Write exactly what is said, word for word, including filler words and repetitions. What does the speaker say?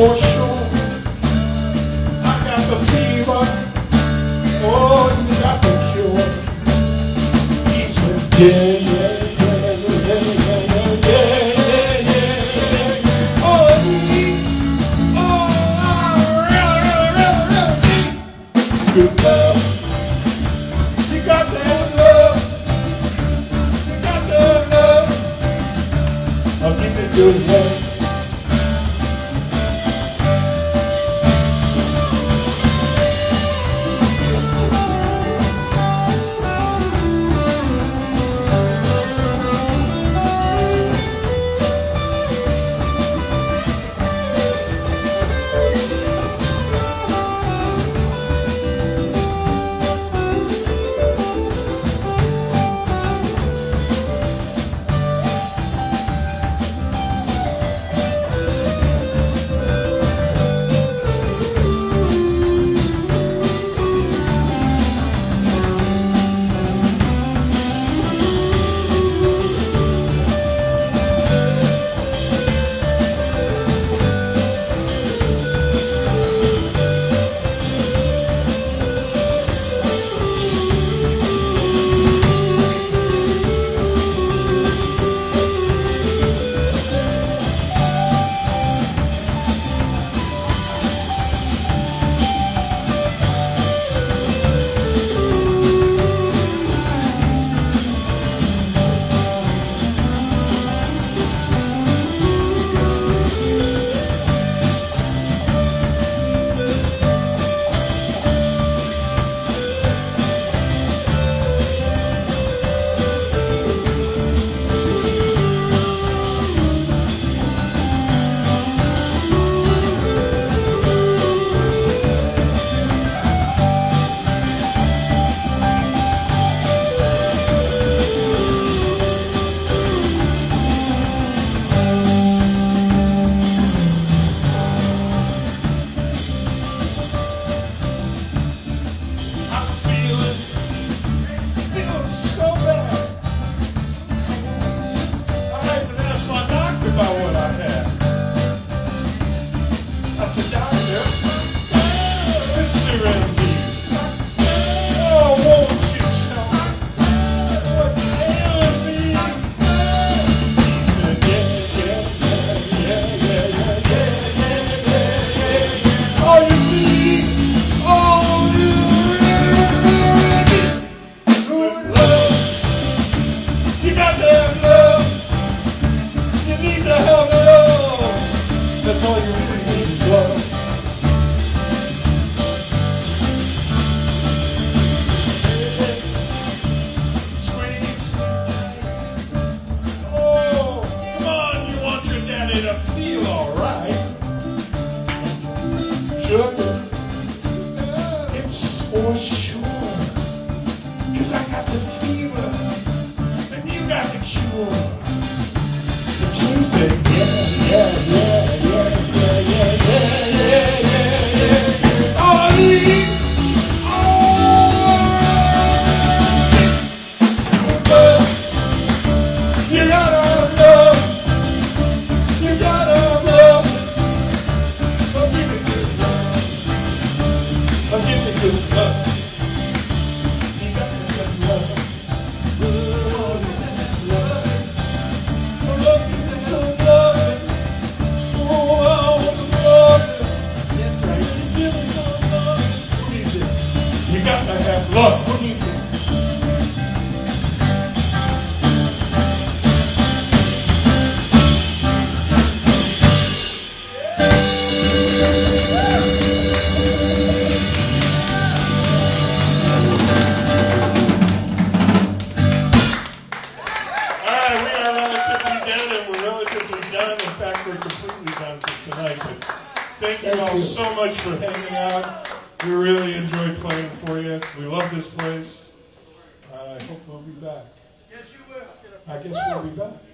for sure. I got the fever. Oh, you got the cure. He said, yeah, yeah, yeah, yeah, yeah, yeah, yeah, yeah. Oh, he, oh, I really, really, really, really good love. You got that love. You got that love. I'll give you good love. That's all you really need is love. Sweet, sweet time. Oh, come on, you want your daddy to feel alright. Sugar, it's for sure. Cause I got the fever, and you got the cure. And she said, yeah, yeah, yeah. Look, what do you think? All right, we are relatively done, and we're relatively done. In fact, we're completely done for tonight. But thank you all so much for hanging out. We really enjoyed playing for you. We love this place. I hope we'll be back. Yes, you will. I guess we'll be back.